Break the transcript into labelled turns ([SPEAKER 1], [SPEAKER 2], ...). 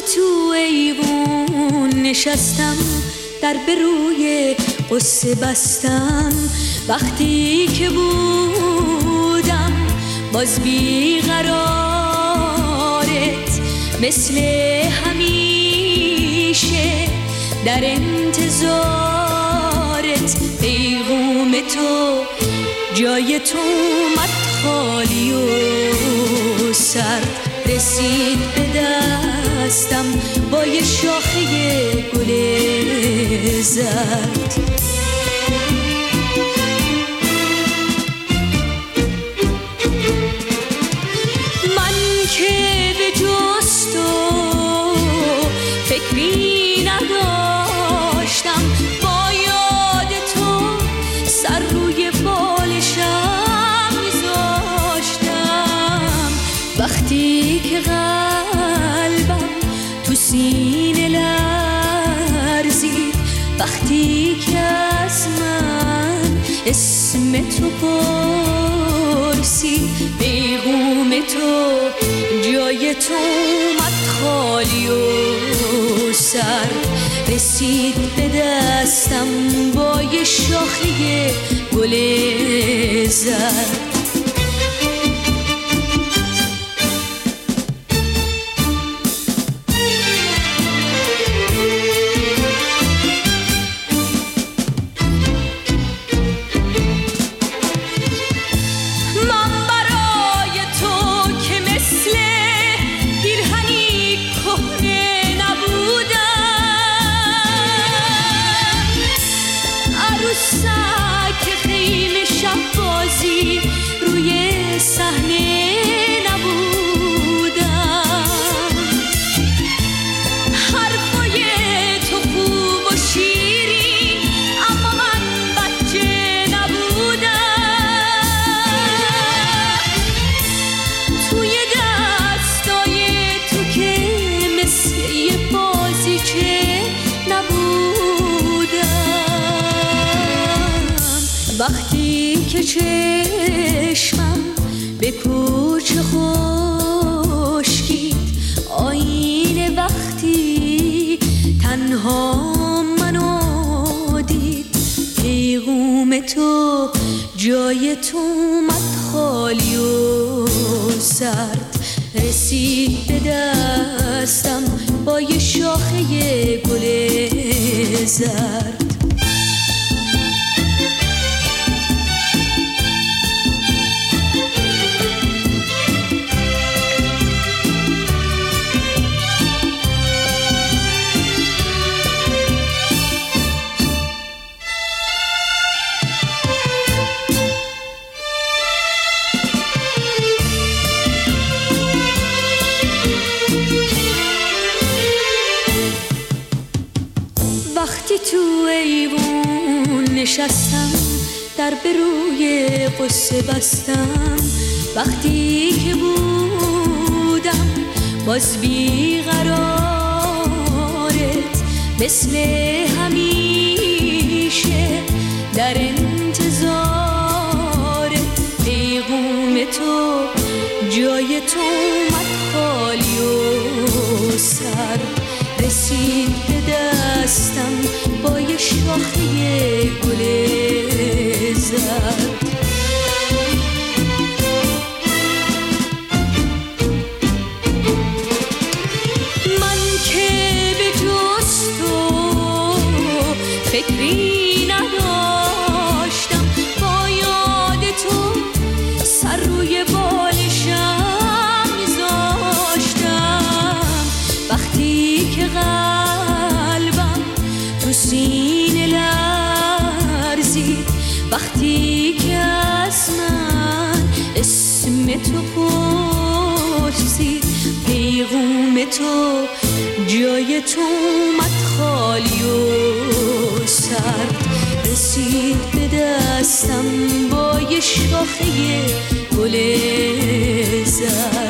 [SPEAKER 1] تو ایوون نشستم، در به روی قصه بستم. وقتی که بودم باز بیقرارت، مثل همیشه در انتظارت. پیغام تو جای تو اومد خالی و سرد، رسید به دستم با یه شاخه گل زرد. من که به جز تو فکری نداشتم، با یاد تو سر روی بالشم میذاشتم. وقتی که قلبم تو سینه لرزید، وقتی که از من اسم تو پرسید، پیغام تو جای تو اومد خالی و سرد، رسید به دستم با یه شاخه گل زرد. که خیمه شب بازی روی صحنه نبودم. حرفای تو خوب و شیرین، اما من بچه نبودم. توی دستای تو که مثل یه بازیچه نبودم. وقتی که چشمم به کوچه خشکید، آینه وقتی تنها منو دید، پیغام تو جای تو اومد خالی و سرد، رسید به دستم با یه شاخه گل زرد. وقتی تو ایوون نشستم، در به روی قصه بستم. وقتی که بودم باز بیقرارت، مثل همیشه در انتظارت. پیغام تو جای تو اومد خالی و سرد، رسید به دستم با یه شاخه گل زرد. من که به جز تو فکری نداشتم، با یاد تو سر روی بالشم میذاشتم. وقتی که قلبم تو سینه لرزید، وقتی که از من اسم تو پرسید، پیغام تو جای تو اومد خالی و سرد، رسید به دستم با یه شاخه گل زرد.